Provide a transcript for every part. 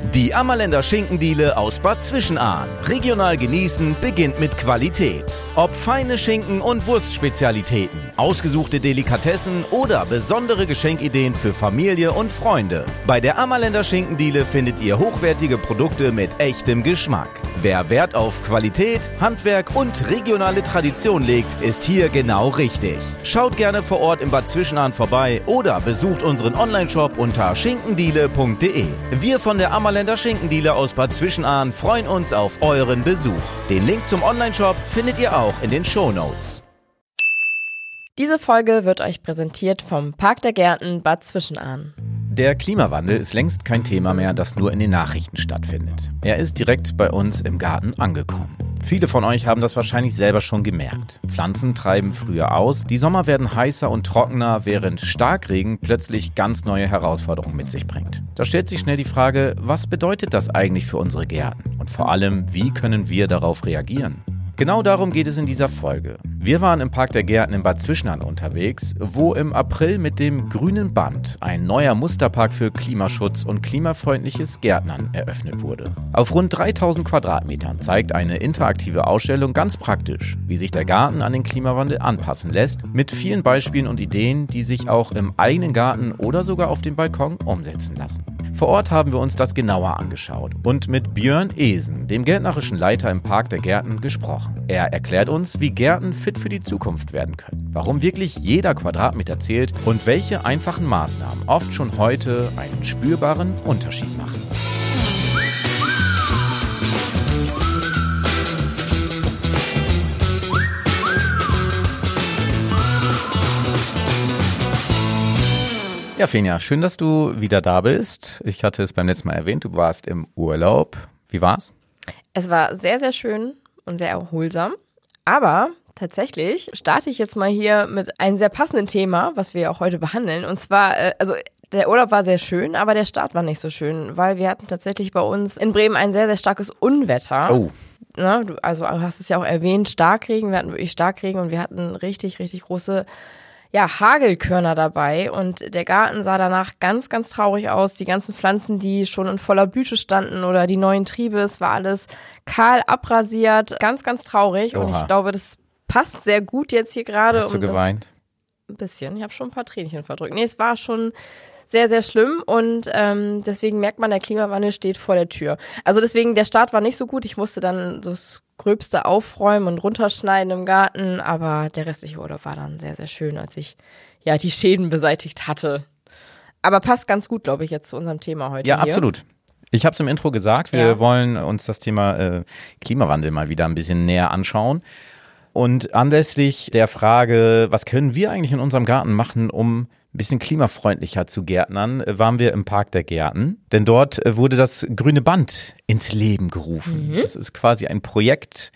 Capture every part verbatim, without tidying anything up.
Die Ammerländer Schinkendiele aus Bad Zwischenahn. Regional genießen beginnt mit Qualität. Ob feine Schinken und Wurstspezialitäten, ausgesuchte Delikatessen oder besondere Geschenkideen für Familie und Freunde. Bei der Ammerländer Schinkendiele findet ihr hochwertige Produkte mit echtem Geschmack. Wer Wert auf Qualität, Handwerk und regionale Tradition legt, ist hier genau richtig. Schaut gerne vor Ort in Bad Zwischenahn vorbei oder besucht unseren Onlineshop unter schinkendiele punkt de. Wir von der Ammerländer Schinkendiele aus Bad Zwischenahn freuen uns auf euren Besuch. Den Link zum Onlineshop findet ihr auch in den Shownotes. Diese Folge wird euch präsentiert vom Park der Gärten Bad Zwischenahn. Der Klimawandel ist längst kein Thema mehr, das nur in den Nachrichten stattfindet. Er ist direkt bei uns im Garten angekommen. Viele von euch haben das wahrscheinlich selber schon gemerkt. Pflanzen treiben früher aus, die Sommer werden heißer und trockener, während Starkregen plötzlich ganz neue Herausforderungen mit sich bringt. Da stellt sich schnell die Frage, was bedeutet das eigentlich für unsere Gärten? Und vor allem, wie können wir darauf reagieren? Genau darum geht es in dieser Folge. Wir waren im Park der Gärten in Bad Zwischenahn unterwegs, wo im April mit dem Grünen Band ein neuer Musterpark für Klimaschutz und klimafreundliches Gärtnern eröffnet wurde. Auf rund dreitausend Quadratmetern zeigt eine interaktive Ausstellung ganz praktisch, wie sich der Garten an den Klimawandel anpassen lässt, mit vielen Beispielen und Ideen, die sich auch im eigenen Garten oder sogar auf dem Balkon umsetzen lassen. Vor Ort haben wir uns das genauer angeschaut und mit Björn Esen, dem gärtnerischen Leiter im Park der Gärten, gesprochen. Er erklärt uns, wie Gärten fit für die Zukunft werden können, warum wirklich jeder Quadratmeter zählt und welche einfachen Maßnahmen oft schon heute einen spürbaren Unterschied machen. Ja, Fenja, schön, dass du wieder da bist. Ich hatte es beim letzten Mal erwähnt, du warst im Urlaub. Wie war's? Es war sehr, sehr schön und sehr erholsam. Aber tatsächlich starte ich jetzt mal hier mit einem sehr passenden Thema, was wir auch heute behandeln. Und zwar, äh, also der Urlaub war sehr schön, aber der Start war nicht so schön, weil wir hatten tatsächlich bei uns in Bremen ein sehr, sehr starkes Unwetter. Oh. Na, du, also du hast es ja auch erwähnt, Starkregen. Wir hatten wirklich Starkregen und wir hatten richtig, richtig große ja, Hagelkörner dabei und der Garten sah danach ganz, ganz traurig aus. Die ganzen Pflanzen, die schon in voller Blüte standen oder die neuen Triebe, es war alles kahl abrasiert, ganz, ganz traurig. Oha. Und ich glaube, das passt sehr gut jetzt hier gerade. Hast du um geweint? Ein bisschen, ich habe schon ein paar Tränchen verdrückt. Nee, es war schon sehr, sehr schlimm und ähm, deswegen merkt man, der Klimawandel steht vor der Tür. Also deswegen, der Start war nicht so gut. Ich musste dann so das Gröbste aufräumen und runterschneiden im Garten, aber der restliche Urlaub war dann sehr, sehr schön, als ich ja die Schäden beseitigt hatte. Aber passt ganz gut, glaube ich, jetzt zu unserem Thema heute. Ja, hier. absolut. Ich habe es im Intro gesagt, wir Ja. wollen uns das Thema äh, Klimawandel mal wieder ein bisschen näher anschauen. Und anlässlich der Frage, was können wir eigentlich in unserem Garten machen, um ein bisschen klimafreundlicher zu gärtnern, waren wir im Park der Gärten. Denn dort wurde das Grüne Band ins Leben gerufen. Mhm. Das ist quasi ein Projekt,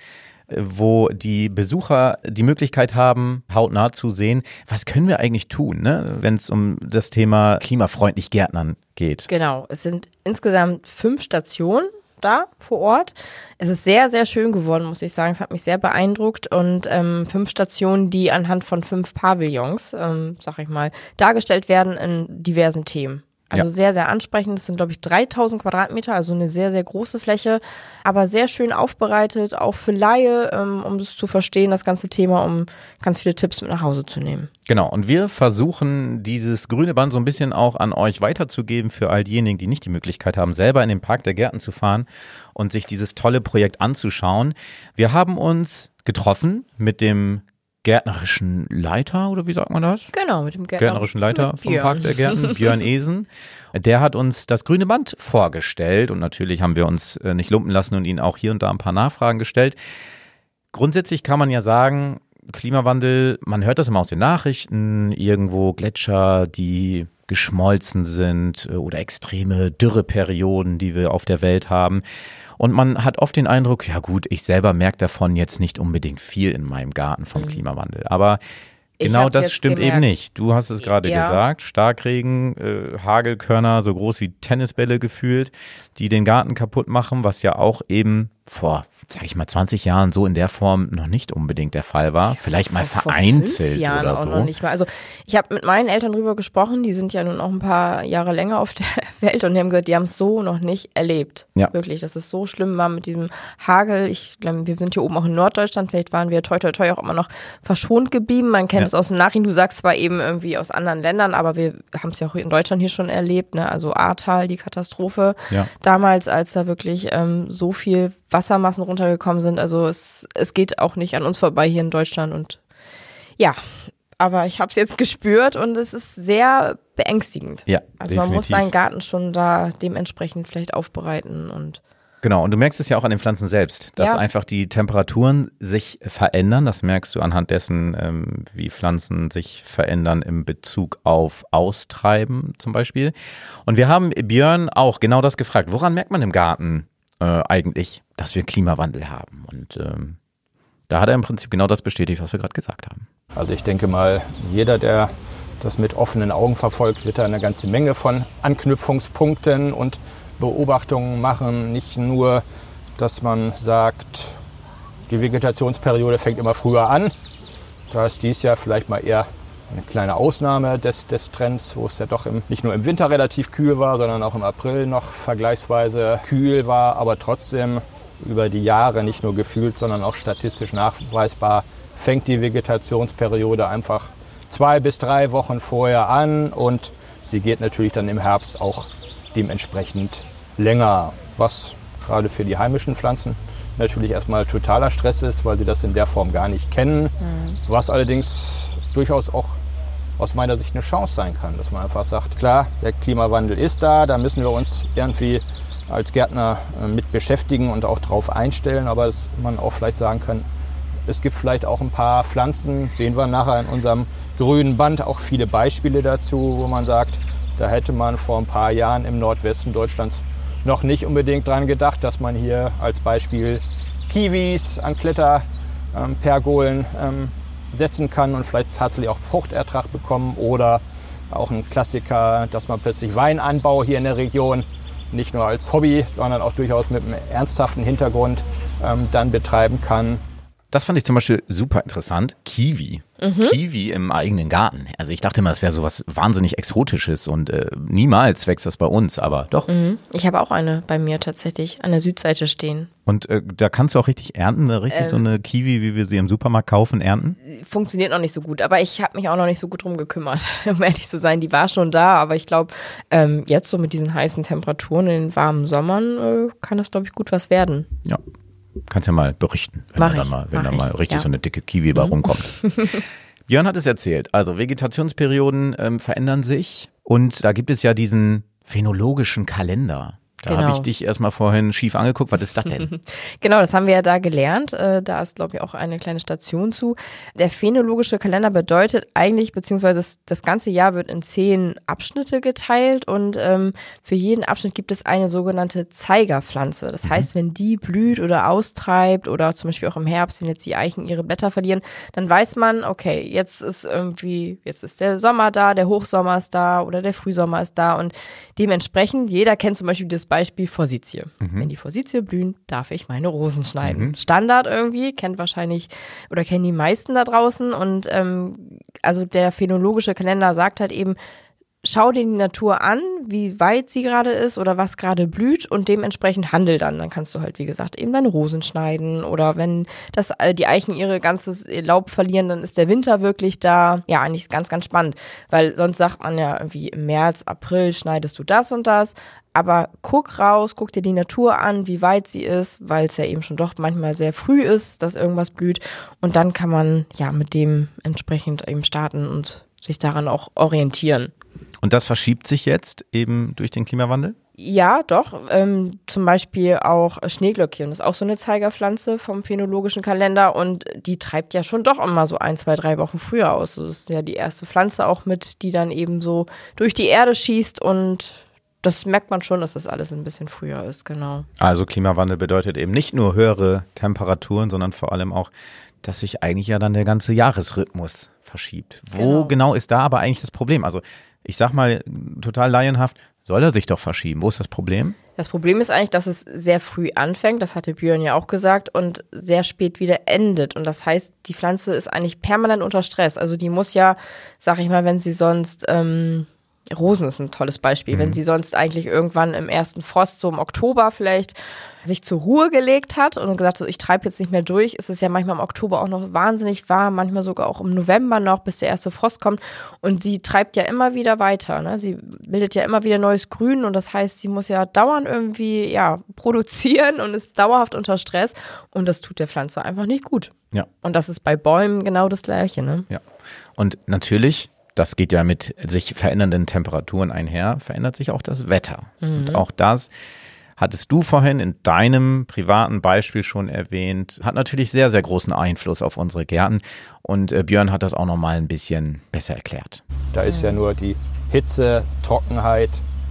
wo die Besucher die Möglichkeit haben, hautnah zu sehen, was können wir eigentlich tun, ne, wenn es um das Thema klimafreundlich Gärtnern geht. Genau, es sind insgesamt fünf Stationen da vor Ort. Es ist sehr, sehr schön geworden, muss ich sagen. Es hat mich sehr beeindruckt und ähm, fünf Stationen, die anhand von fünf Pavillons, ähm, sag ich mal, dargestellt werden in diversen Themen. Also ja. sehr, sehr ansprechend. Es sind, glaube ich, dreitausend Quadratmeter, also eine sehr, sehr große Fläche, aber sehr schön aufbereitet, auch für Laie, ähm, um das zu verstehen, das ganze Thema, um ganz viele Tipps mit nach Hause zu nehmen. Genau, und wir versuchen, dieses grüne Band so ein bisschen auch an euch weiterzugeben für all diejenigen, die nicht die Möglichkeit haben, selber in den Park der Gärten zu fahren und sich dieses tolle Projekt anzuschauen. Wir haben uns getroffen mit dem gärtnerischen Leiter, oder wie sagt man das? Genau, mit dem Gärtner, gärtnerischen Leiter vom Park der Gärten, Björn Esen. Der hat uns das grüne Band vorgestellt und natürlich haben wir uns nicht lumpen lassen und ihn auch hier und da ein paar Nachfragen gestellt. Grundsätzlich kann man ja sagen, Klimawandel, man hört das immer aus den Nachrichten, irgendwo Gletscher, die geschmolzen sind oder extreme Dürreperioden, die wir auf der Welt haben. Und man hat oft den Eindruck, ja gut, ich selber merke davon jetzt nicht unbedingt viel in meinem Garten vom mhm. Klimawandel. Aber genau das stimmt gemerkt. eben nicht. Du hast es gerade ja. gesagt, Starkregen, äh, Hagelkörner so groß wie Tennisbälle gefühlt, die den Garten kaputt machen, was ja auch eben vor, sag ich mal, zwanzig Jahren so in der Form noch nicht unbedingt der Fall war. Vielleicht mal vor, vereinzelt vor fünf Jahren oder auch so. Noch nicht mal. Also ich habe mit meinen Eltern drüber gesprochen, die sind ja nun auch ein paar Jahre länger auf der Welt und die haben gesagt, die haben es so noch nicht erlebt. Ja. Wirklich, dass es so schlimm war mit diesem Hagel. Ich glaube, wir sind hier oben auch in Norddeutschland, vielleicht waren wir toi toi toi auch immer noch verschont geblieben. Man kennt Ja. es aus den Nachrichten, du sagst zwar eben irgendwie aus anderen Ländern, aber wir haben es ja auch in Deutschland hier schon erlebt, ne? Also Ahrtal, die Katastrophe Ja. damals, als da wirklich ähm, so viel Wassermassen runtergekommen sind. Also es, es geht auch nicht an uns vorbei hier in Deutschland. Und ja, aber ich habe es jetzt gespürt und es ist sehr beängstigend. Ja, also man muss definitiv. seinen Garten schon da dementsprechend vielleicht aufbereiten. Und Genau, und du merkst es ja auch an den Pflanzen selbst, dass Ja. einfach die Temperaturen sich verändern. Das merkst du anhand dessen, ähm, wie Pflanzen sich verändern im Bezug auf Austreiben zum Beispiel. Und wir haben Björn auch genau das gefragt. Woran merkt man im Garten äh, eigentlich, dass wir Klimawandel haben? Und ähm, da hat er im Prinzip genau das bestätigt, was wir gerade gesagt haben. Also ich denke mal, jeder, der das mit offenen Augen verfolgt, wird da eine ganze Menge von Anknüpfungspunkten und Beobachtungen machen. Nicht nur, dass man sagt, die Vegetationsperiode fängt immer früher an. Da ist dies Jahr vielleicht mal eher eine kleine Ausnahme des, des Trends, wo es ja doch im, nicht nur im Winter relativ kühl war, sondern auch im April noch vergleichsweise kühl war, aber trotzdem über die Jahre nicht nur gefühlt, sondern auch statistisch nachweisbar fängt die Vegetationsperiode einfach zwei bis drei Wochen vorher an und sie geht natürlich dann im Herbst auch dementsprechend länger, was gerade für die heimischen Pflanzen natürlich erstmal totaler Stress ist, weil sie das in der Form gar nicht kennen, mhm. was allerdings durchaus auch aus meiner Sicht eine Chance sein kann, dass man einfach sagt, klar, der Klimawandel ist da, da müssen wir uns irgendwie als Gärtner mit beschäftigen und auch drauf einstellen, aber dass man auch vielleicht sagen kann, es gibt vielleicht auch ein paar Pflanzen, sehen wir nachher in unserem grünen Band auch viele Beispiele dazu, wo man sagt, da hätte man vor ein paar Jahren im Nordwesten Deutschlands noch nicht unbedingt dran gedacht, dass man hier als Beispiel Kiwis an Kletterpergolen ähm, setzen kann und vielleicht tatsächlich auch Fruchtertrag bekommen oder auch ein Klassiker, dass man plötzlich Weinanbau hier in der Region nicht nur als Hobby, sondern auch durchaus mit einem ernsthaften Hintergrund ähm, dann betreiben kann. Das fand ich zum Beispiel super interessant. Kiwi. Mhm. Kiwi im eigenen Garten. Also ich dachte immer, das wäre so was wahnsinnig Exotisches und äh, niemals wächst das bei uns, aber doch. Mhm. Ich habe auch eine bei mir tatsächlich an der Südseite stehen. Und äh, da kannst du auch richtig ernten, ne? richtig ähm, so eine Kiwi, wie wir sie im Supermarkt kaufen, ernten? Funktioniert noch nicht so gut, aber ich habe mich auch noch nicht so gut drum gekümmert, um ehrlich zu sein. Die war schon da, aber ich glaube, ähm, jetzt so mit diesen heißen Temperaturen in den warmen Sommern äh, kann das, glaube ich, gut was werden. Ja. Kannst ja mal berichten, wenn Mach da dann ich, mal, wenn da mal ich, richtig ja. so eine dicke Kiwi bei mhm. rumkommt. Björn hat es erzählt. Also Vegetationsperioden ähm, verändern sich und da gibt es ja diesen phänologischen Kalender. Da genau. habe ich dich erstmal vorhin schief angeguckt. Was ist das denn? Genau, das haben wir ja da gelernt. Da ist, glaube ich, auch eine kleine Station zu. Der phänologische Kalender bedeutet eigentlich, beziehungsweise das, das ganze Jahr wird in zehn Abschnitte geteilt und ähm, für jeden Abschnitt gibt es eine sogenannte Zeigerpflanze. Das mhm. heißt, wenn die blüht oder austreibt oder zum Beispiel auch im Herbst, wenn jetzt die Eichen ihre Blätter verlieren, dann weiß man, okay, jetzt ist irgendwie, jetzt ist der Sommer da, der Hochsommer ist da oder der Frühsommer ist da und dementsprechend, jeder kennt zum Beispiel das Beispiel Forsythie. Mhm. Wenn die Forsythie blühen, darf ich meine Rosen schneiden. Mhm. Standard irgendwie, kennt wahrscheinlich oder kennen die meisten da draußen. Und ähm, also der phänologische Kalender sagt halt eben, schau dir die Natur an, wie weit sie gerade ist oder was gerade blüht und dementsprechend handel dann. Dann kannst du halt, wie gesagt, eben deine Rosen schneiden oder wenn das, die Eichen ihre ganzes Laub verlieren, dann ist der Winter wirklich da. Ja, eigentlich ist ganz, ganz spannend, weil sonst sagt man ja irgendwie im März, April schneidest du das und das. Aber guck raus, guck dir die Natur an, wie weit sie ist, weil es ja eben schon doch manchmal sehr früh ist, dass irgendwas blüht. Und dann kann man ja mit dem entsprechend eben starten und sich daran auch orientieren. Und das verschiebt sich jetzt eben durch den Klimawandel? Ja, doch. Ähm, zum Beispiel auch Schneeglöckchen. Das ist auch so eine Zeigerpflanze vom phänologischen Kalender und die treibt ja schon doch immer so ein, zwei, drei Wochen früher aus. Das ist ja die erste Pflanze auch mit, die dann eben so durch die Erde schießt und das merkt man schon, dass das alles ein bisschen früher ist, genau. Also Klimawandel bedeutet eben nicht nur höhere Temperaturen, sondern vor allem auch, dass sich eigentlich ja dann der ganze Jahresrhythmus verschiebt. Wo genau, genau ist da aber eigentlich das Problem? Also ich sag mal total laienhaft, soll er sich doch verschieben. Wo ist das Problem? Das Problem ist eigentlich, dass es sehr früh anfängt, das hatte Björn ja auch gesagt, und sehr spät wieder endet. Und das heißt, die Pflanze ist eigentlich permanent unter Stress. Also die muss ja, sag ich mal, wenn sie sonst, ähm, Rosen ist ein tolles Beispiel, mhm. wenn sie sonst eigentlich irgendwann im ersten Frost, so im Oktober vielleicht, sich zur Ruhe gelegt hat und gesagt, so, ich treibe jetzt nicht mehr durch, ist es ja manchmal im Oktober auch noch wahnsinnig warm, manchmal sogar auch im November noch, bis der erste Frost kommt. Und sie treibt ja immer wieder weiter, ne? Sie bildet ja immer wieder neues Grün und das heißt, sie muss ja dauernd irgendwie ja, produzieren und ist dauerhaft unter Stress und das tut der Pflanze einfach nicht gut. Ja. Und das ist bei Bäumen genau das Gleiche. Ne? Ja. Und natürlich, das geht ja mit sich verändernden Temperaturen einher, verändert sich auch das Wetter. Mhm. Und auch das hattest du vorhin in deinem privaten Beispiel schon erwähnt, hat natürlich sehr, sehr großen Einfluss auf unsere Gärten. Und äh, Björn hat das auch noch mal ein bisschen besser erklärt. Da ist ja nur die Hitze, Trockenheit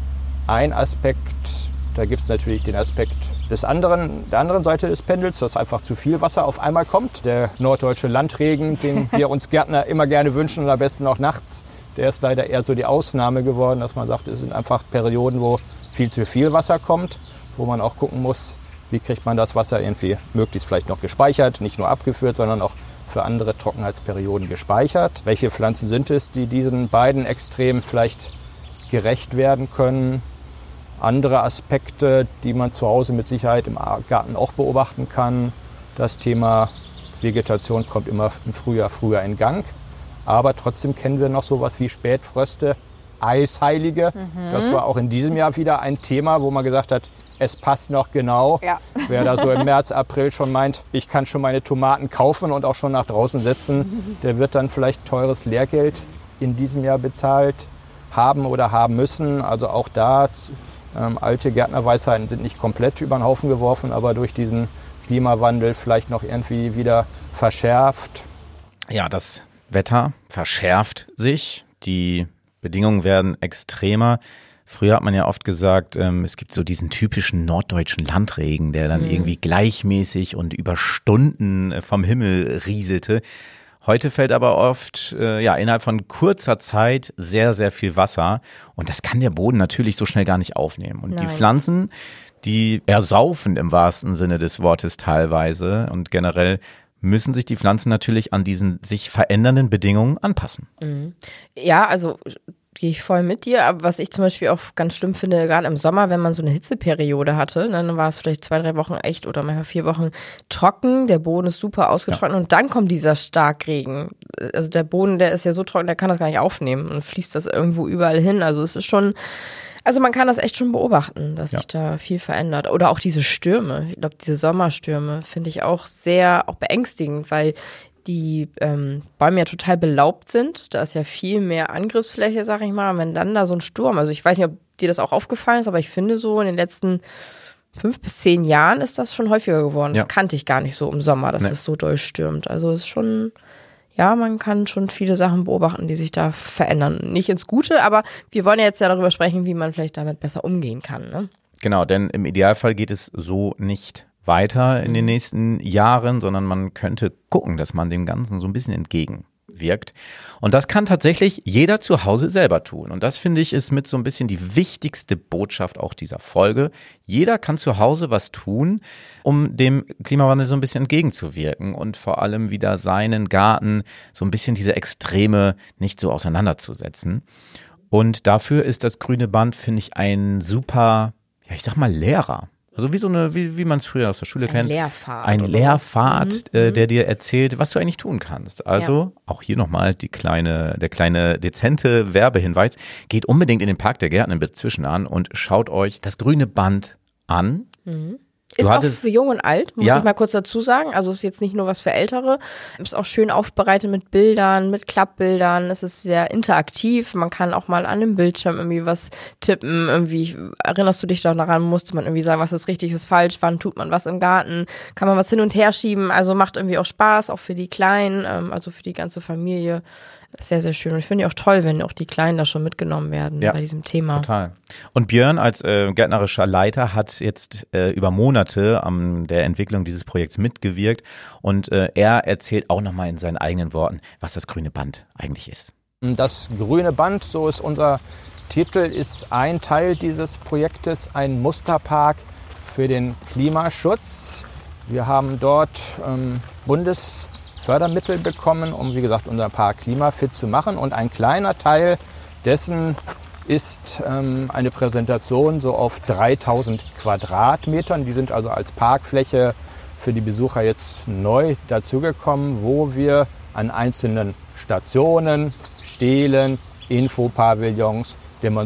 ein Aspekt. Da gibt es natürlich den Aspekt des anderen, der anderen Seite des Pendels, dass einfach zu viel Wasser auf einmal kommt. Der norddeutsche Landregen, den wir uns Gärtner immer gerne wünschen und am besten auch nachts, der ist leider eher so die Ausnahme geworden, dass man sagt, es sind einfach Perioden, wo viel zu viel Wasser kommt, wo man auch gucken muss, wie kriegt man das Wasser irgendwie möglichst vielleicht noch gespeichert, nicht nur abgeführt, sondern auch für andere Trockenheitsperioden gespeichert. Welche Pflanzen sind es, die diesen beiden Extremen vielleicht gerecht werden können? Andere Aspekte, die man zu Hause mit Sicherheit im Garten auch beobachten kann. Das Thema Vegetation kommt immer im Frühjahr früher in Gang. Aber trotzdem kennen wir noch sowas wie Spätfröste, Eisheilige. Mhm. Das war auch in diesem Jahr wieder ein Thema, wo man gesagt hat, es passt noch genau. Ja. Wer da so im März, April schon meint, ich kann schon meine Tomaten kaufen und auch schon nach draußen setzen, der wird dann vielleicht teures Lehrgeld in diesem Jahr bezahlt haben oder haben müssen. Also auch da, ähm, alte Gärtnerweisheiten sind nicht komplett über den Haufen geworfen, aber durch diesen Klimawandel vielleicht noch irgendwie wieder verschärft. Ja, das Wetter verschärft sich, die Bedingungen werden extremer. Früher hat man ja oft gesagt, ähm, es gibt so diesen typischen norddeutschen Landregen, der dann mhm. irgendwie gleichmäßig und über Stunden vom Himmel rieselte. Heute fällt aber oft äh, ja innerhalb von kurzer Zeit sehr, sehr viel Wasser und das kann der Boden natürlich so schnell gar nicht aufnehmen. Und Nein. die Pflanzen, die ersaufen im wahrsten Sinne des Wortes teilweise und generell müssen sich die Pflanzen natürlich an diesen sich verändernden Bedingungen anpassen. Mhm. Ja, also gehe ich voll mit dir, aber was ich zum Beispiel auch ganz schlimm finde, gerade im Sommer, wenn man so eine Hitzeperiode hatte, dann war es vielleicht zwei, drei Wochen echt oder manchmal vier Wochen trocken, der Boden ist super ausgetrocknet ja. und dann kommt dieser Starkregen. Also der Boden, der ist ja so trocken, der kann das gar nicht aufnehmen und fließt das irgendwo überall hin. Also es ist schon, also man kann das echt schon beobachten, dass ja. sich da viel verändert. Oder auch diese Stürme, ich glaube diese Sommerstürme finde ich auch sehr auch beängstigend, weil die ähm, Bäume ja total belaubt sind. Da ist ja viel mehr Angriffsfläche, sag ich mal. Und wenn dann da so ein Sturm, also ich weiß nicht, ob dir das auch aufgefallen ist, aber ich finde so in den letzten fünf bis zehn Jahren ist das schon häufiger geworden. Ja. Das kannte ich gar nicht so im Sommer, dass nee. es so durchstürmt. Also es ist schon, ja, man kann schon viele Sachen beobachten, die sich da verändern. Nicht ins Gute, aber wir wollen ja jetzt ja darüber sprechen, wie man vielleicht damit besser umgehen kann. Ne? Genau, denn im Idealfall geht es so nicht weiter in den nächsten Jahren, sondern man könnte gucken, dass man dem Ganzen so ein bisschen entgegenwirkt. Und das kann tatsächlich jeder zu Hause selber tun. Und das, finde ich, ist mit so ein bisschen die wichtigste Botschaft auch dieser Folge. Jeder kann zu Hause was tun, um dem Klimawandel so ein bisschen entgegenzuwirken und vor allem wieder seinen Garten so ein bisschen diese Extreme nicht so auseinanderzusetzen. Und dafür ist das grüne Band, finde ich, ein super, ja, ich sag mal, Lehrer. Also wie so eine, wie, wie man es früher aus der Schule ein kennt. Lehrpfad. Ein Lehrpfad, mhm. äh, der dir erzählt, was du eigentlich tun kannst. Also ja. auch hier nochmal die kleine, der kleine dezente Werbehinweis. Geht unbedingt in den Park der Gärten in Bezwischen an und schaut euch das grüne Band an. Mhm. Ist auch für Jung und Alt, muss ja. ich mal kurz dazu sagen. Also ist jetzt nicht nur was für Ältere. Ist auch schön aufbereitet mit Bildern, mit Klappbildern. Es ist sehr interaktiv. Man kann auch mal an dem Bildschirm irgendwie was tippen. Irgendwie erinnerst du dich doch daran, musste man irgendwie sagen, was ist richtig, was ist falsch, wann tut man was im Garten, kann man was hin und her schieben. Also macht irgendwie auch Spaß, auch für die Kleinen, also für die ganze Familie. Sehr, sehr schön. Und ich finde auch toll, wenn auch die Kleinen da schon mitgenommen werden ja, bei diesem Thema. Total. Und Björn als äh, gärtnerischer Leiter hat jetzt äh, über Monate an der Entwicklung dieses Projekts mitgewirkt und äh, er erzählt auch nochmal in seinen eigenen Worten, was das grüne Band eigentlich ist. Das grüne Band, so ist unser Titel ist ein Teil dieses Projektes, ein Musterpark für den Klimaschutz. Wir haben dort ähm, Bundesfördermittel bekommen, um, wie gesagt, unser Park klimafit zu machen. Und ein kleiner Teil dessen ist ähm, eine Präsentation so auf dreitausend Quadratmetern. Die sind also als Parkfläche für die Besucher jetzt neu dazugekommen, wo wir an einzelnen Stationen, Stelen, Infopavillons,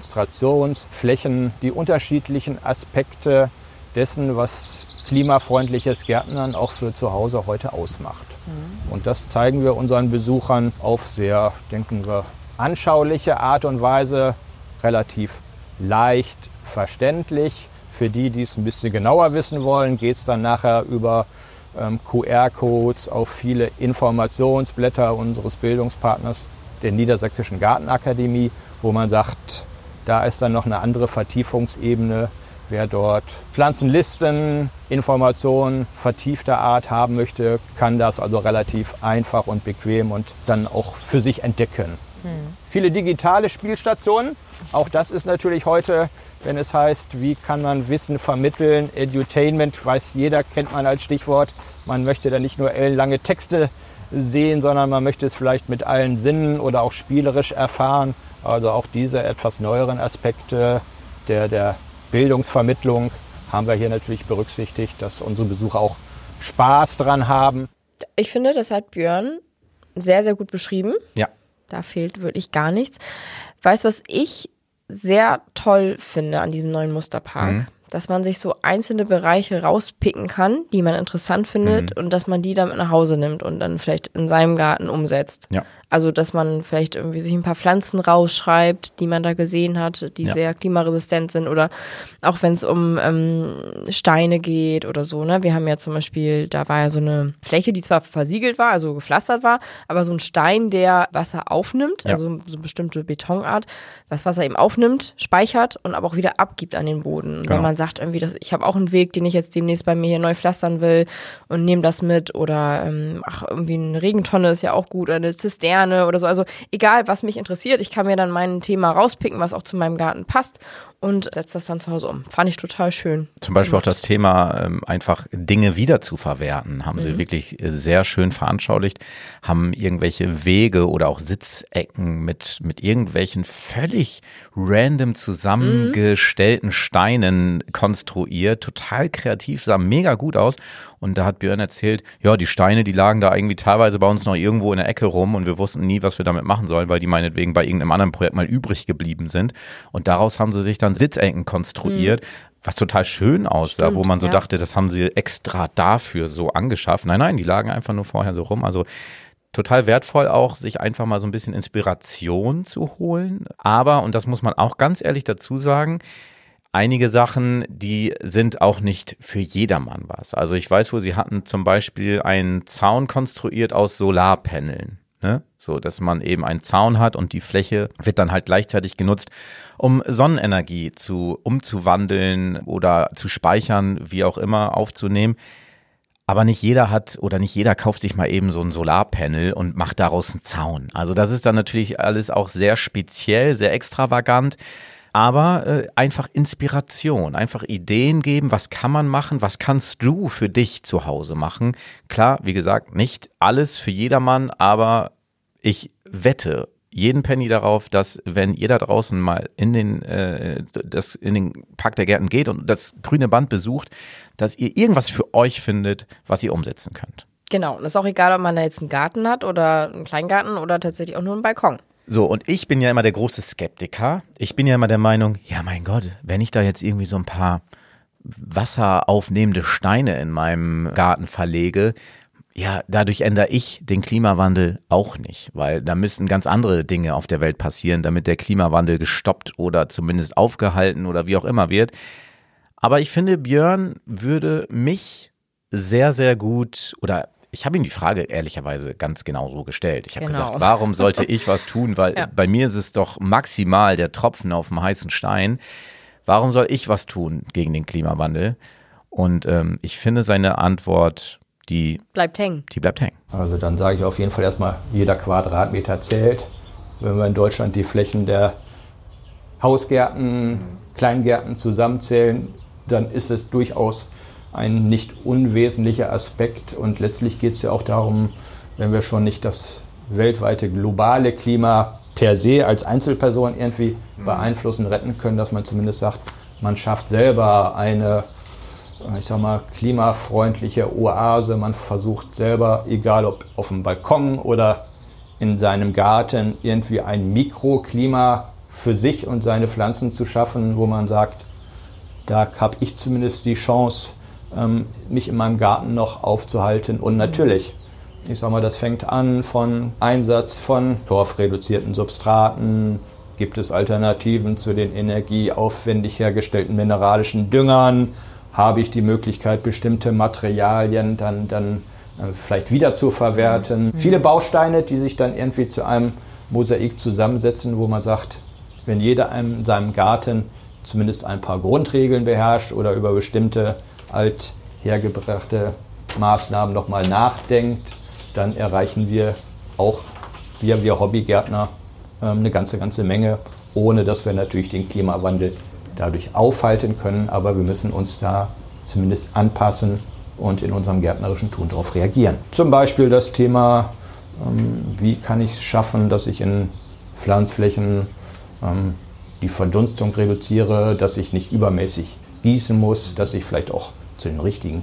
Demonstrationsflächen die unterschiedlichen Aspekte dessen, was klimafreundliches Gärtnern auch für zu Hause heute ausmacht. Mhm. Und das zeigen wir unseren Besuchern auf sehr, denken wir, anschauliche Art und Weise, relativ leicht verständlich. Für die, die es ein bisschen genauer wissen wollen, geht es dann nachher über ähm, Q R-Codes auf viele Informationsblätter unseres Bildungspartners, der Niedersächsischen Gartenakademie, wo man sagt, da ist dann noch eine andere Vertiefungsebene. Wer dort Pflanzenlisten, Informationen vertiefter Art haben möchte, kann das also relativ einfach und bequem und dann auch für sich entdecken. Hm. Viele digitale Spielstationen. Auch das ist natürlich heute, wenn es heißt, wie kann man Wissen vermitteln, Edutainment, weiß jeder, kennt man als Stichwort. Man möchte da nicht nur ellenlange Texte sehen, sondern man möchte es vielleicht mit allen Sinnen oder auch spielerisch erfahren. Also auch diese etwas neueren Aspekte der, der Bildungsvermittlung haben wir hier natürlich berücksichtigt, dass unsere Besucher auch Spaß dran haben. Ich finde, das hat Björn sehr, sehr gut beschrieben. Ja. Da fehlt wirklich gar nichts. Weißt du, was ich sehr toll finde an diesem neuen Musterpark? Mhm. Dass man sich so einzelne Bereiche rauspicken kann, die man interessant findet mhm. und dass man die dann mit nach Hause nimmt und dann vielleicht in seinem Garten umsetzt. Ja. Also, dass man vielleicht irgendwie sich ein paar Pflanzen rausschreibt, die man da gesehen hat, die ja. sehr klimaresistent sind oder auch wenn es um ähm, Steine geht oder so, ne? Wir haben ja zum Beispiel, da war ja so eine Fläche, die zwar versiegelt war, also gepflastert war, aber so ein Stein, der Wasser aufnimmt, ja. also so eine bestimmte Betonart, was Wasser eben aufnimmt, speichert und aber auch wieder abgibt an den Boden. Genau. Wenn man sagt irgendwie, dass ich habe auch einen Weg, den ich jetzt demnächst bei mir hier neu pflastern will und nehme das mit oder ähm, ach, irgendwie eine Regentonne ist ja auch gut oder eine Zisterne oder so, also egal, was mich interessiert, ich kann mir dann mein Thema rauspicken, was auch zu meinem Garten passt und setze das dann zu Hause um. Fand ich total schön. Zum Beispiel auch das Thema, ähm, einfach Dinge wieder zu verwerten, haben mhm. sie wirklich sehr schön veranschaulicht, haben irgendwelche Wege oder auch Sitzecken mit, mit irgendwelchen völlig random zusammengestellten mhm. Steinen konstruiert, total kreativ, sah mega gut aus und da hat Björn erzählt, ja, die Steine, die lagen da irgendwie teilweise bei uns noch irgendwo in der Ecke rum und wir wussten nie, was wir damit machen sollen, weil die meinetwegen bei irgendeinem anderen Projekt mal übrig geblieben sind und daraus haben sie sich dann Sitzecken konstruiert, mhm. was total schön aussah, Stimmt, wo man so ja. dachte, das haben sie extra dafür so angeschafft. Nein, nein, die lagen einfach nur vorher so rum, also total wertvoll auch, sich einfach mal so ein bisschen Inspiration zu holen, aber, und das muss man auch ganz ehrlich dazu sagen, einige Sachen, die sind auch nicht für jedermann was. Also ich weiß wohl, sie hatten zum Beispiel einen Zaun konstruiert aus Solarpaneln. Ne? So, dass man eben einen Zaun hat und die Fläche wird dann halt gleichzeitig genutzt, um Sonnenenergie zu umzuwandeln oder zu speichern, wie auch immer, aufzunehmen. Aber nicht jeder hat oder nicht jeder kauft sich mal eben so ein Solarpanel und macht daraus einen Zaun. Also das ist dann natürlich alles auch sehr speziell, sehr extravagant. Aber äh, einfach Inspiration, einfach Ideen geben, was kann man machen, was kannst du für dich zu Hause machen. Klar, wie gesagt, nicht alles für jedermann, aber ich wette jeden Penny darauf, dass wenn ihr da draußen mal in den, äh, das, in den Park der Gärten geht und das grüne Band besucht, dass ihr irgendwas für euch findet, was ihr umsetzen könnt. Genau, und es ist auch egal, ob man da jetzt einen Garten hat oder einen Kleingarten oder tatsächlich auch nur einen Balkon. So, und ich bin ja immer der große Skeptiker. Ich bin ja immer der Meinung, ja mein Gott, wenn ich da jetzt irgendwie so ein paar wasseraufnehmende Steine in meinem Garten verlege, ja, dadurch ändere ich den Klimawandel auch nicht, weil da müssen ganz andere Dinge auf der Welt passieren, damit der Klimawandel gestoppt oder zumindest aufgehalten oder wie auch immer wird. Aber ich finde, Björn würde mich sehr, sehr gut oder ich habe ihm die Frage ehrlicherweise ganz genau so gestellt. Ich habe genau. gesagt, warum sollte ich was tun? Weil ja. bei mir ist es doch maximal der Tropfen auf dem heißen Stein. Warum soll ich was tun gegen den Klimawandel? Und ähm, ich finde seine Antwort, die bleibt hängen. Die bleibt hängen. Also dann sage ich auf jeden Fall erstmal, jeder Quadratmeter zählt. Wenn wir in Deutschland die Flächen der Hausgärten, Kleingärten zusammenzählen, dann ist es durchaus ein nicht unwesentlicher Aspekt. Und letztlich geht es ja auch darum, wenn wir schon nicht das weltweite globale Klima per se als Einzelperson irgendwie beeinflussen, retten können, dass man zumindest sagt, man schafft selber eine, ich sag mal, klimafreundliche Oase. Man versucht selber, egal ob auf dem Balkon oder in seinem Garten, irgendwie ein Mikroklima für sich und seine Pflanzen zu schaffen, wo man sagt, da habe ich zumindest die Chance, mich in meinem Garten noch aufzuhalten. Und natürlich, ich sag mal, das fängt an von Einsatz von torfreduzierten Substraten. Gibt es Alternativen zu den energieaufwendig hergestellten mineralischen Düngern? Habe ich die Möglichkeit, bestimmte Materialien dann, dann äh, vielleicht wieder zu verwerten? Mhm. Viele Bausteine, die sich dann irgendwie zu einem Mosaik zusammensetzen, wo man sagt, wenn jeder in seinem Garten zumindest ein paar Grundregeln beherrscht oder über bestimmte althergebrachte Maßnahmen nochmal nachdenkt, dann erreichen wir auch, wir, wir Hobbygärtner, eine ganze, ganze Menge, ohne dass wir natürlich den Klimawandel dadurch aufhalten können. Aber wir müssen uns da zumindest anpassen und in unserem gärtnerischen Tun darauf reagieren. Zum Beispiel das Thema, wie kann ich es schaffen, dass ich in Pflanzflächen die Verdunstung reduziere, dass ich nicht übermäßig gießen muss, dass ich vielleicht auch zu den richtigen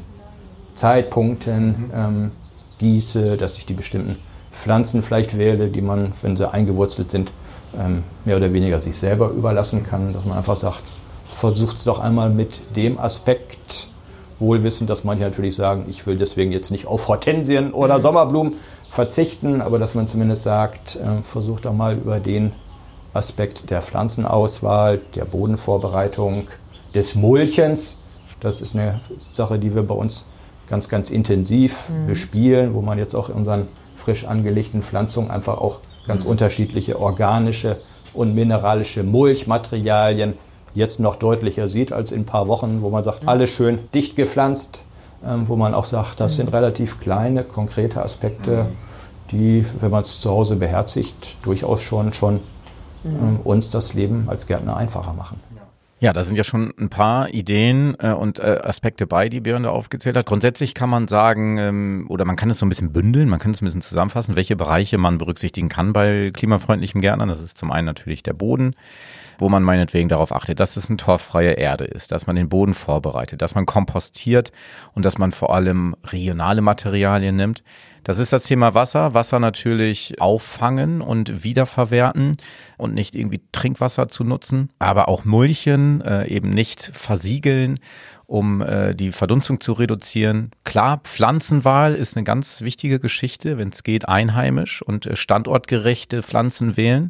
Zeitpunkten ähm, gieße, dass ich die bestimmten Pflanzen vielleicht wähle, die man, wenn sie eingewurzelt sind, ähm, mehr oder weniger sich selber überlassen kann, dass man einfach sagt, versucht es doch einmal mit dem Aspekt, wohl wissend, dass manche natürlich sagen, ich will deswegen jetzt nicht auf Hortensien oder Sommerblumen verzichten, aber dass man zumindest sagt, äh, versucht doch mal über den Aspekt der Pflanzenauswahl, der Bodenvorbereitung, des Mulchens. Das ist eine Sache, die wir bei uns ganz, ganz intensiv mhm. bespielen, wo man jetzt auch in unseren frisch angelegten Pflanzungen einfach auch ganz mhm. unterschiedliche organische und mineralische Mulchmaterialien jetzt noch deutlicher sieht als in ein paar Wochen, wo man sagt, mhm. alles schön dicht gepflanzt, ähm, wo man auch sagt, das mhm. sind relativ kleine, konkrete Aspekte, mhm. die, wenn man es zu Hause beherzigt, durchaus schon, schon mhm. ähm, uns das Leben als Gärtner einfacher machen. Ja, da sind ja schon ein paar Ideen äh, und äh, Aspekte bei, die Björn da aufgezählt hat. Grundsätzlich kann man sagen, ähm, oder man kann es so ein bisschen bündeln, man kann es ein bisschen zusammenfassen, welche Bereiche man berücksichtigen kann bei klimafreundlichem Gärtnern. Das ist zum einen natürlich der Boden, wo man meinetwegen darauf achtet, dass es eine torffreie Erde ist, dass man den Boden vorbereitet, dass man kompostiert und dass man vor allem regionale Materialien nimmt. Das ist das Thema Wasser. Wasser natürlich auffangen und wiederverwerten und nicht irgendwie Trinkwasser zu nutzen, aber auch Mulchen äh, eben nicht versiegeln, um äh, die Verdunstung zu reduzieren. Klar, Pflanzenwahl ist eine ganz wichtige Geschichte, wenn es geht, einheimisch und äh, standortgerechte Pflanzen wählen.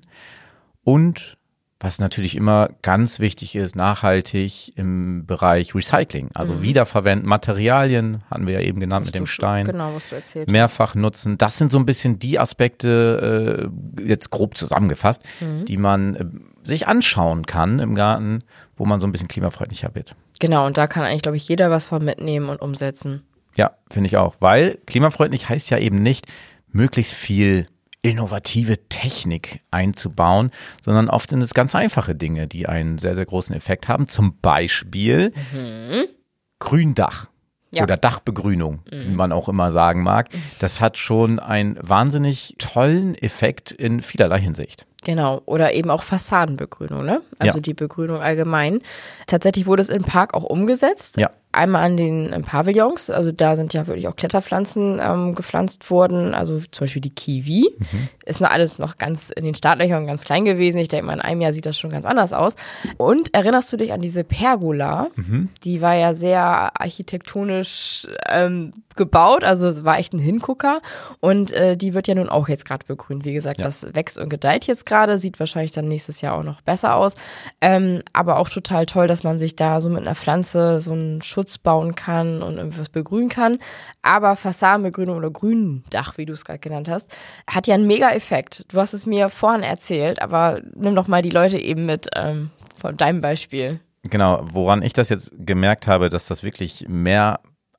Und was natürlich immer ganz wichtig ist, nachhaltig im Bereich Recycling, also mhm. wiederverwenden, Materialien, hatten wir ja eben genannt was mit dem Stein, genau, was du erzählt mehrfach hast. Nutzen. Das sind so ein bisschen die Aspekte, äh, jetzt grob zusammengefasst, mhm. die man äh, sich anschauen kann im Garten, wo man so ein bisschen klimafreundlicher wird. Genau, und da kann eigentlich, glaube ich, jeder was von mitnehmen und umsetzen. Ja, finde ich auch, weil klimafreundlich heißt ja eben nicht, möglichst viel innovative Technik einzubauen, sondern oft sind es ganz einfache Dinge, die einen sehr, sehr großen Effekt haben. Zum Beispiel mhm. Gründach ja. oder Dachbegrünung, mhm. wie man auch immer sagen mag. Das hat schon einen wahnsinnig tollen Effekt in vielerlei Hinsicht. Genau, oder eben auch Fassadenbegrünung, ne? Also ja. die Begrünung allgemein. Tatsächlich wurde es im Park auch umgesetzt. Ja. Einmal an den äh, Pavillons, also da sind ja wirklich auch Kletterpflanzen ähm, gepflanzt worden, also zum Beispiel die Kiwi. Mhm. Ist noch alles noch ganz in den Startlöchern ganz klein gewesen. Ich denke mal, in einem Jahr sieht das schon ganz anders aus. Und erinnerst du dich an diese Pergola? Mhm. Die war ja sehr architektonisch ähm, gebaut, also es war echt ein Hingucker. Und äh, die wird ja nun auch jetzt gerade begrünt. Wie gesagt, ja. das wächst und gedeiht jetzt gerade, sieht wahrscheinlich dann nächstes Jahr auch noch besser aus. Ähm, aber auch total toll, dass man sich da so mit einer Pflanze so einen Schutz bauen kann und irgendwas begrünen kann. Aber Fassadenbegrünung oder Gründach, wie du es gerade genannt hast, hat ja einen Mega-Effekt. Du hast es mir vorhin erzählt, aber nimm doch mal die Leute eben mit ähm, von deinem Beispiel. Genau, woran ich das jetzt gemerkt habe, dass das wirklich mehr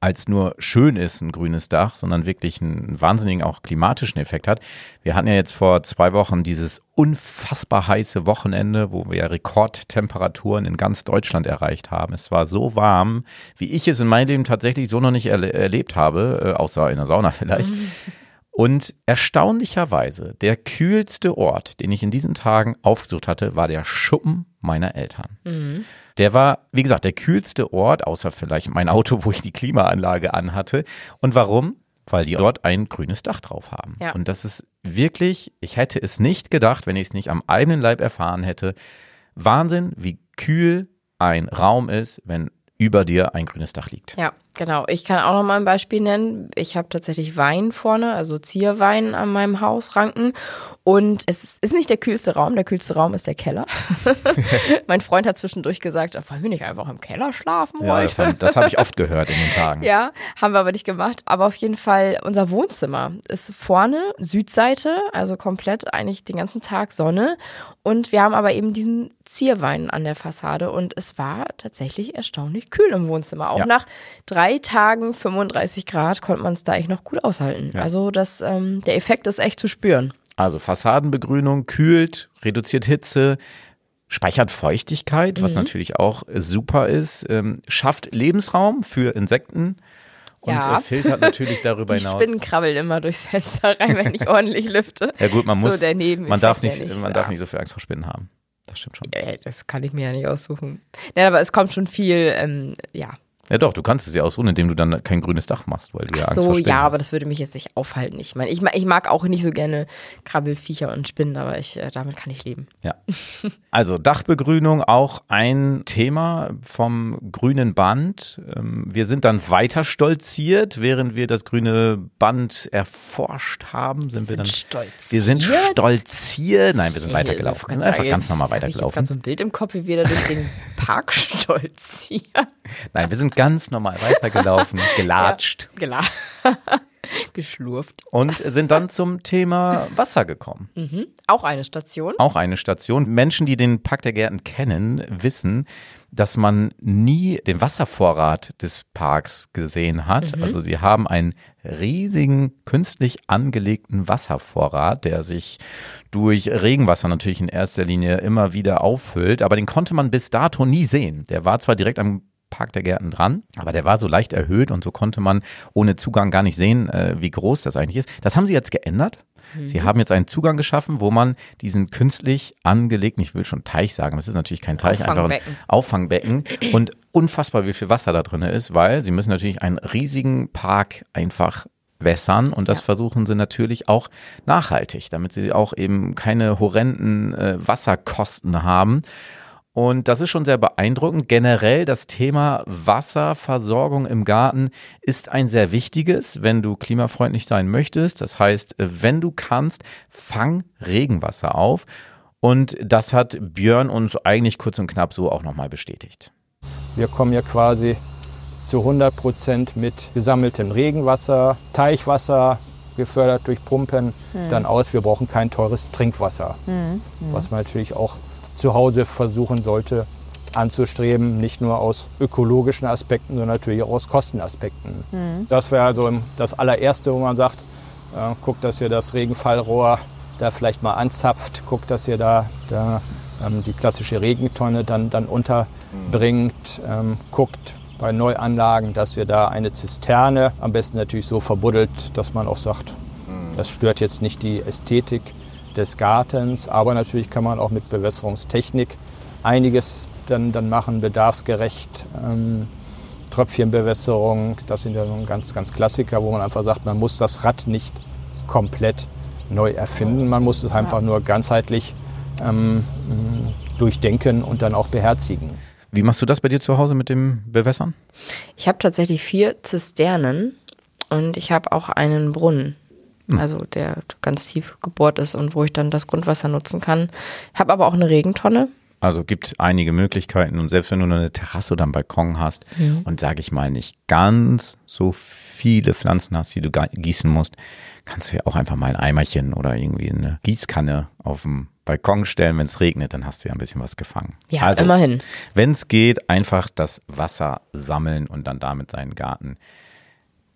als nur schön ist, ein grünes Dach, sondern wirklich einen wahnsinnigen auch klimatischen Effekt hat. Wir hatten ja jetzt vor zwei Wochen dieses unfassbar heiße Wochenende, wo wir Rekordtemperaturen in ganz Deutschland erreicht haben. Es war so warm, wie ich es in meinem Leben tatsächlich so noch nicht erle- erlebt habe, äh, außer in der Sauna vielleicht. Und erstaunlicherweise, der kühlste Ort, den ich in diesen Tagen aufgesucht hatte, war der Schuppen meiner Eltern. Mhm. Der war, wie gesagt, der kühlste Ort, außer vielleicht mein Auto, wo ich die Klimaanlage anhatte. Und warum? Weil die dort ein grünes Dach drauf haben. Ja. Und das ist wirklich, ich hätte es nicht gedacht, wenn ich es nicht am eigenen Leib erfahren hätte. Wahnsinn, wie kühl ein Raum ist, wenn über dir ein grünes Dach liegt. Ja, genau. Ich kann auch noch mal ein Beispiel nennen. Ich habe tatsächlich Wein vorne, also Zierwein an meinem Haus ranken. Und es ist nicht der kühlste Raum. Der kühlste Raum ist der Keller. Mein Freund hat zwischendurch gesagt, wollen wir nicht einfach im Keller schlafen ja, heute? Das, das habe ich oft gehört in den Tagen. Ja, haben wir aber nicht gemacht. Aber auf jeden Fall, unser Wohnzimmer ist vorne Südseite, also komplett eigentlich den ganzen Tag Sonne. Und wir haben aber eben diesen Zierwein an der Fassade. Und es war tatsächlich erstaunlich kühl im Wohnzimmer. Auch ja. nach drei Tagen fünfunddreißig Grad konnte man es da echt noch gut aushalten. Ja. Also das, ähm, der Effekt ist echt zu spüren. Also Fassadenbegrünung kühlt, reduziert Hitze, speichert Feuchtigkeit, was mhm. natürlich auch super ist, ähm, schafft Lebensraum für Insekten und ja. äh, filtert natürlich darüber Die hinaus. Die Spinnen krabbeln immer durchs Fenster rein, wenn ich ordentlich lüfte. Ja gut, man so muss, der man darf nicht, nicht man darf nicht so viel Angst vor Spinnen haben. Das stimmt schon. Ja, das kann ich mir ja nicht aussuchen. Nein, aber es kommt schon viel, ähm, ja. Ja doch, du kannst es ja ausruhen, indem du dann kein grünes Dach machst, weil du Ach ja Angst so, vor Spinnen ja, hast. aber das würde mich jetzt nicht aufhalten. Ich meine, ich, ich mag auch nicht so gerne Krabbelfiecher und Spinnen, aber ich, äh, damit kann ich leben. Ja. Also Dachbegrünung auch ein Thema vom grünen Band. Wir sind dann weiter stolziert, während wir das grüne Band erforscht haben, sind wir, wir sind dann stolziert. Wir sind stolziert. Nein, wir sind weitergelaufen. Wir sind einfach ganz normal weitergelaufen. Ich habe jetzt gerade so ein Bild im Kopf, wie wir da durch den Park stolzieren. Nein, wir sind ganz normal weitergelaufen, gelatscht. Ja, gela- geschlurft. Und sind dann zum Thema Wasser gekommen. Mhm. Auch eine Station. Auch eine Station. Menschen, die den Park der Gärten kennen, wissen, dass man nie den Wasservorrat des Parks gesehen hat. Mhm. Also sie haben einen riesigen, künstlich angelegten Wasservorrat, der sich durch Regenwasser natürlich in erster Linie immer wieder auffüllt. Aber den konnte man bis dato nie sehen. Der war zwar direkt am Park der Gärten dran, aber der war so leicht erhöht und so konnte man ohne Zugang gar nicht sehen, äh, wie groß das eigentlich ist. Das haben sie jetzt geändert. Mhm. Sie haben jetzt einen Zugang geschaffen, wo man diesen künstlich angelegten, ich will schon Teich sagen, aber es ist natürlich kein Teich, einfach ein Auffangbecken und unfassbar wie viel Wasser da drin ist, weil sie müssen natürlich einen riesigen Park einfach wässern und das ja. versuchen sie natürlich auch nachhaltig, damit sie auch eben keine horrenden äh, Wasserkosten haben. Und das ist schon sehr beeindruckend. Generell das Thema Wasserversorgung im Garten ist ein sehr wichtiges, wenn du klimafreundlich sein möchtest. Das heißt, wenn du kannst, fang Regenwasser auf. Und das hat Björn uns eigentlich kurz und knapp so auch nochmal bestätigt. Wir kommen ja quasi zu hundert Prozent mit gesammeltem Regenwasser, Teichwasser, gefördert durch Pumpen, hm. dann aus. Wir brauchen kein teures Trinkwasser, hm. Hm. was man natürlich auch zu Hause versuchen sollte anzustreben, nicht nur aus ökologischen Aspekten, sondern natürlich auch aus Kostenaspekten. Mhm. Das wäre also das allererste, wo man sagt, äh, guckt, dass ihr das Regenfallrohr da vielleicht mal anzapft, guckt, dass ihr da, da ähm, die klassische Regentonne dann, dann unterbringt, ähm, guckt bei Neuanlagen, dass ihr da eine Zisterne, am besten natürlich so verbuddelt, dass man auch sagt, mhm. das stört jetzt nicht die Ästhetik des Gartens, aber natürlich kann man auch mit Bewässerungstechnik einiges dann, dann machen, bedarfsgerecht, ähm, Tröpfchenbewässerung, das sind ja so ein ganz, ganz Klassiker, wo man einfach sagt, man muss das Rad nicht komplett neu erfinden, man muss es einfach nur ganzheitlich ähm, durchdenken und dann auch beherzigen. Wie machst du das bei dir zu Hause mit dem Bewässern? Ich habe tatsächlich vier Zisternen und ich habe auch einen Brunnen. Also der ganz tief gebohrt ist und wo ich dann das Grundwasser nutzen kann. Ich habe aber auch eine Regentonne. Also gibt einige Möglichkeiten und selbst wenn du nur eine Terrasse oder einen Balkon hast mhm. und sage ich mal nicht ganz so viele Pflanzen hast, die du gießen musst, kannst du ja auch einfach mal ein Eimerchen oder irgendwie eine Gießkanne auf dem Balkon stellen, wenn es regnet, dann hast du ja ein bisschen was gefangen. Ja, also, immerhin. Wenn es geht, einfach das Wasser sammeln und dann damit seinen Garten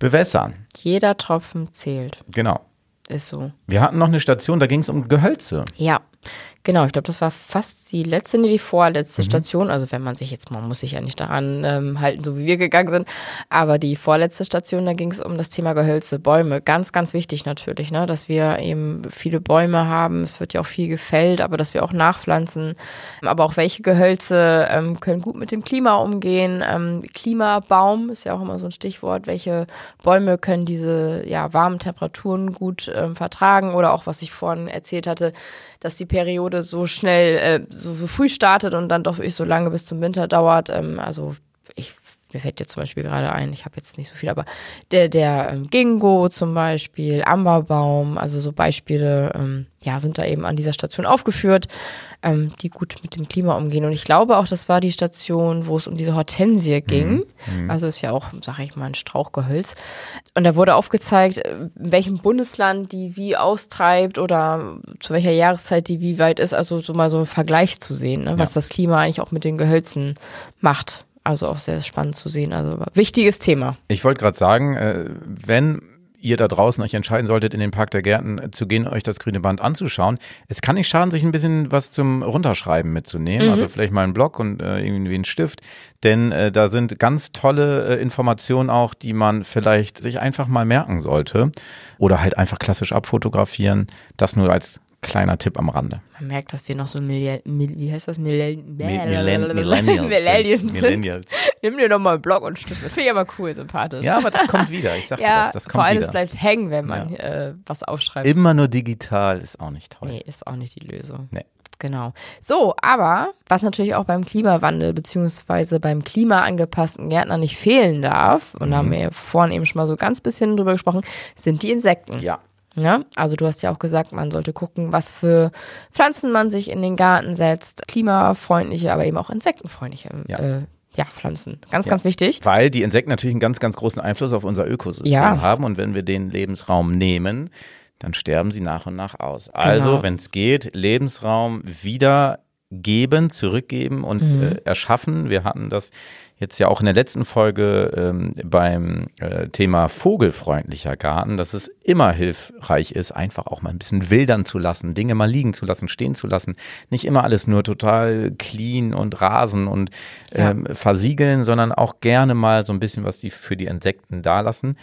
bewässern. Jeder Tropfen zählt. Genau. Ist so. Wir hatten noch eine Station, da ging es um Gehölze. Ja, genau. Ich glaube, das war fast die letzte, nee, die vorletzte Mhm. Station. Also wenn man sich jetzt, man muss sich ja nicht daran ähm, halten, so wie wir gegangen sind. Aber die vorletzte Station, da ging es um das Thema Gehölze, Bäume. Ganz, ganz wichtig natürlich, ne, dass wir eben viele Bäume haben. Es wird ja auch viel gefällt, aber dass wir auch nachpflanzen. Aber auch welche Gehölze ähm, können gut mit dem Klima umgehen. Ähm, Klimabaum ist ja auch immer so ein Stichwort. Welche Bäume können diese ja, warmen Temperaturen gut ähm, vertragen? Oder auch, was ich vorhin erzählt hatte, dass die Periode so schnell, äh, so, so früh startet und dann doch wirklich so lange bis zum Winter dauert. Ähm, also ich, mir fällt jetzt zum Beispiel gerade ein, ich habe jetzt nicht so viel, aber der, der ähm, Ginkgo zum Beispiel, Amberbaum, also so Beispiele, ähm, ja, sind da eben an dieser Station aufgeführt, ähm, die gut mit dem Klima umgehen. Und ich glaube auch, das war die Station, wo es um diese Hortensie ging. Mhm. Also ist ja auch, sag ich mal, ein Strauchgehölz. Und da wurde aufgezeigt, in welchem Bundesland die wie austreibt oder zu welcher Jahreszeit die wie weit ist. Also so mal so einen Vergleich zu sehen, ne, was ja. das Klima eigentlich auch mit den Gehölzen macht. Also auch sehr spannend zu sehen. Also wichtiges Thema. Ich wollte gerade sagen, äh, wenn ihr da draußen euch entscheiden solltet, in den Park der Gärten zu gehen, euch das grüne Band anzuschauen, es kann nicht schaden, sich ein bisschen was zum Runterschreiben mitzunehmen. Mhm. Also vielleicht mal einen Block und äh, irgendwie einen Stift. Denn äh, da sind ganz tolle äh, Informationen auch, die man vielleicht sich einfach mal merken sollte. Oder halt einfach klassisch abfotografieren. Das nur als kleiner Tipp am Rande. Man merkt, dass wir noch so Millennials, wie heißt das? Millenn Millennials. Millennials. Millennials. Nimm dir doch mal einen Block und Stift. Das finde ich aber cool, sympathisch. Ja, aber das kommt wieder. Ich sag dir ja, das, das kommt vor allem wieder. Es bleibt hängen, wenn man ja. äh, was aufschreibt. Immer nur digital ist auch nicht toll. Nee, ist auch nicht die Lösung. Nee. Genau. So, aber was natürlich auch beim Klimawandel beziehungsweise beim klimaangepassten Gärtner nicht fehlen darf, und mhm. da haben wir ja vorhin eben schon mal so ganz bisschen drüber gesprochen, sind die Insekten. Ja. Ja, also du hast ja auch gesagt, man sollte gucken, was für Pflanzen man sich in den Garten setzt. Klimafreundliche, aber eben auch insektenfreundliche ja. Äh, ja, Pflanzen. Ganz, ja. ganz wichtig. Weil die Insekten natürlich einen ganz, ganz großen Einfluss auf unser Ökosystem ja. haben. Und wenn wir den Lebensraum nehmen, dann sterben sie nach und nach aus. Also, genau. wenn es geht, Lebensraum wieder geben, zurückgeben und mhm. äh, erschaffen. Wir hatten das jetzt ja auch in der letzten Folge ähm, beim äh, Thema vogelfreundlicher Garten, dass es immer hilfreich ist, einfach auch mal ein bisschen wildern zu lassen, Dinge mal liegen zu lassen, stehen zu lassen. Nicht immer alles nur total clean und rasen und ähm, ja. versiegeln, sondern auch gerne mal so ein bisschen was die für die Insekten da lassen.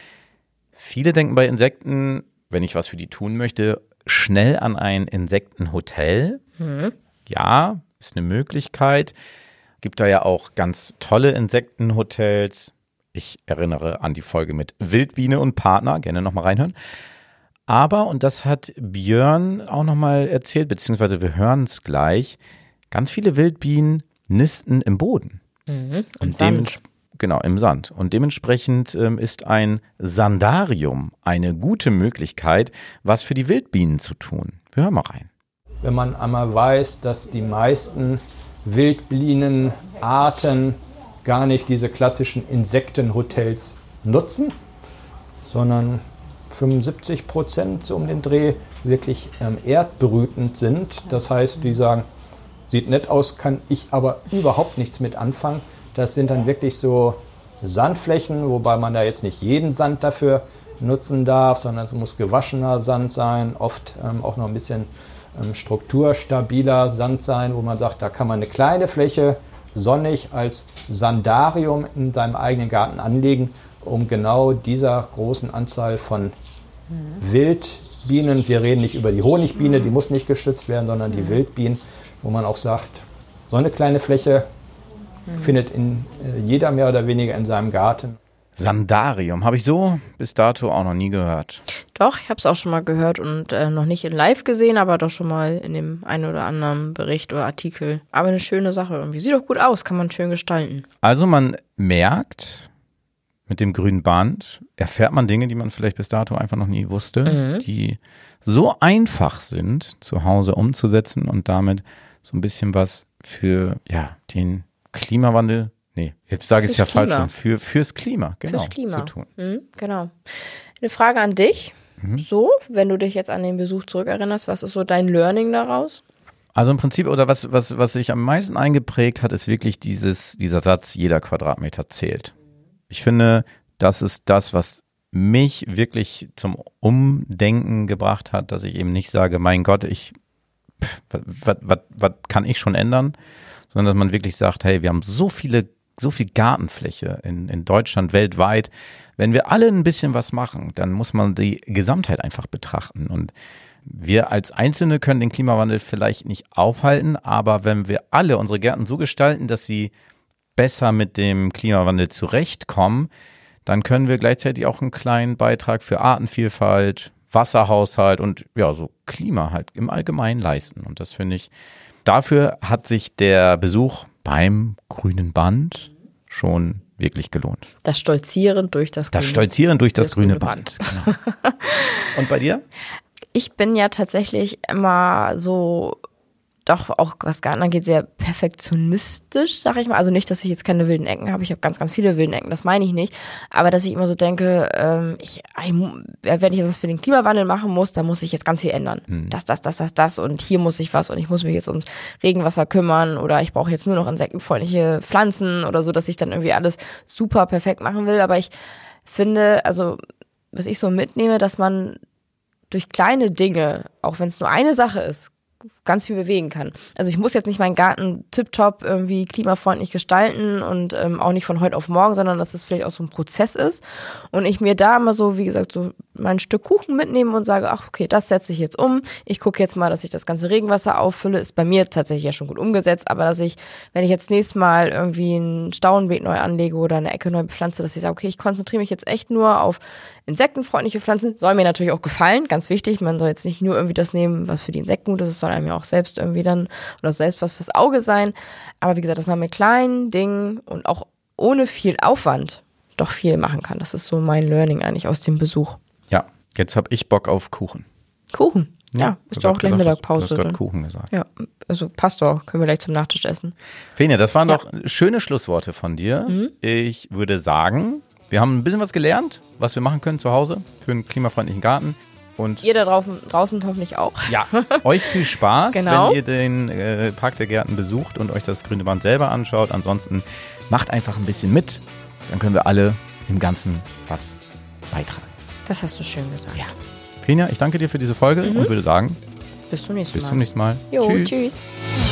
Viele denken bei Insekten, wenn ich was für die tun möchte, schnell an ein Insektenhotel. Mhm. Ja, ist eine Möglichkeit. Gibt da ja auch ganz tolle Insektenhotels. Ich erinnere an die Folge mit Wildbiene und Partner. Gerne nochmal reinhören. Aber, und das hat Björn auch nochmal erzählt, beziehungsweise wir hören es gleich, ganz viele Wildbienen nisten im Boden. Mhm, im Sand. Genau, im Sand. Und dementsprechend ähm, ist ein Sandarium eine gute Möglichkeit, was für die Wildbienen zu tun. Wir hören mal rein. Wenn man einmal weiß, dass die meisten Wildbienenarten gar nicht diese klassischen Insektenhotels nutzen, sondern fünfundsiebzig Prozent so um den Dreh wirklich ähm, erdbrütend sind. Das heißt, die sagen, sieht nett aus, kann ich aber überhaupt nichts mit anfangen. Das sind dann wirklich so Sandflächen, wobei man da jetzt nicht jeden Sand dafür nutzen darf, sondern es muss gewaschener Sand sein, oft ähm, auch noch ein bisschen ähm, strukturstabiler Sand sein, wo man sagt, da kann man eine kleine Fläche sonnig als Sandarium in seinem eigenen Garten anlegen, um genau dieser großen Anzahl von mhm. Wildbienen, wir reden nicht über die Honigbiene, die muss nicht geschützt werden, sondern die mhm. Wildbienen, wo man auch sagt, so eine kleine Fläche mhm. findet in, äh, jeder mehr oder weniger in seinem Garten. Sandarium, habe ich so bis dato auch noch nie gehört. Doch, ich habe es auch schon mal gehört und äh, noch nicht in live gesehen, aber doch schon mal in dem einen oder anderen Bericht oder Artikel. Aber eine schöne Sache irgendwie. Sieht doch gut aus, kann man schön gestalten. Also man merkt, mit dem grünen Band erfährt man Dinge, die man vielleicht bis dato einfach noch nie wusste, mhm. die so einfach sind, zu Hause umzusetzen und damit so ein bisschen was für ja, den Klimawandel, nee, jetzt sage ich es ja falsch rum, für, fürs Klima, genau, fürs Klima. zu tun. Mhm, genau. Eine Frage an dich, mhm. so, wenn du dich jetzt an den Besuch zurückerinnerst, was ist so dein Learning daraus? Also im Prinzip, oder was, was, was sich am meisten eingeprägt hat, ist wirklich dieses, dieser Satz, jeder Quadratmeter zählt. Ich finde, das ist das, was mich wirklich zum Umdenken gebracht hat, dass ich eben nicht sage, mein Gott, ich, was kann ich schon ändern, sondern dass man wirklich sagt, hey, wir haben so viele, so viel Gartenfläche in, in Deutschland, weltweit. Wenn wir alle ein bisschen was machen, dann muss man die Gesamtheit einfach betrachten. Und wir als Einzelne können den Klimawandel vielleicht nicht aufhalten, aber wenn wir alle unsere Gärten so gestalten, dass sie besser mit dem Klimawandel zurechtkommen, dann können wir gleichzeitig auch einen kleinen Beitrag für Artenvielfalt, Wasserhaushalt und ja, so Klima halt im Allgemeinen leisten. Und das finde ich, dafür hat sich der Besuch beim Grünen Band schon wirklich gelohnt. Das Stolzieren durch das Das grüne, Stolzieren durch das, das grüne grüne Band. Band. Genau. Und bei dir? Ich bin ja tatsächlich immer so, doch auch was Garten angeht, sehr perfektionistisch, sag ich mal. Also nicht, dass ich jetzt keine wilden Ecken habe. Ich habe ganz, ganz viele wilden Ecken, das meine ich nicht. Aber dass ich immer so denke, ähm, ich, ich, wenn ich jetzt was für den Klimawandel machen muss, dann muss ich jetzt ganz viel ändern. Hm. Das, das, das, das, das und hier muss ich was und ich muss mich jetzt ums Regenwasser kümmern oder ich brauche jetzt nur noch insektenfreundliche Pflanzen oder so, dass ich dann irgendwie alles super perfekt machen will. Aber ich finde, also was ich so mitnehme, dass man durch kleine Dinge, auch wenn es nur eine Sache ist, ganz viel bewegen kann. Also ich muss jetzt nicht meinen Garten tipptopp irgendwie klimafreundlich gestalten und ähm, auch nicht von heute auf morgen, sondern dass es vielleicht auch so ein Prozess ist und ich mir da mal so, wie gesagt, so mein Stück Kuchen mitnehme und sage, ach okay, das setze ich jetzt um. Ich gucke jetzt mal, dass ich das ganze Regenwasser auffülle. Ist bei mir tatsächlich ja schon gut umgesetzt, aber dass ich, wenn ich jetzt nächstes Mal irgendwie ein Staudenbeet neu anlege oder eine Ecke neu bepflanze, dass ich sage, okay, ich konzentriere mich jetzt echt nur auf insektenfreundliche Pflanzen. Soll mir natürlich auch gefallen, ganz wichtig. Man soll jetzt nicht nur irgendwie das nehmen, was für die Insekten gut ist, es soll einem ja auch selbst irgendwie dann oder selbst was fürs Auge sein. Aber wie gesagt, dass man mit kleinen Dingen und auch ohne viel Aufwand doch viel machen kann. Das ist so mein Learning eigentlich aus dem Besuch. Ja, jetzt habe ich Bock auf Kuchen. Kuchen? Ja, ja ist doch auch gleich Mittagspause. Du hast gerade Kuchen gesagt. Ja, also passt doch. Können wir gleich zum Nachtisch essen. Fenia, das waren ja. doch schöne Schlussworte von dir. Mhm. Ich würde sagen, wir haben ein bisschen was gelernt, was wir machen können zu Hause für einen klimafreundlichen Garten. Und ihr da draußen, draußen hoffentlich auch. Ja, euch viel Spaß, genau. wenn ihr den äh, Park der Gärten besucht und euch das Grüne Band selber anschaut. Ansonsten macht einfach ein bisschen mit, dann können wir alle im Ganzen was beitragen. Das hast du schön gesagt. Ja. Fenia, ich danke dir für diese Folge mhm. und würde sagen, bis zum nächsten bis Mal. zum nächsten Mal. Jo, tschüss. tschüss.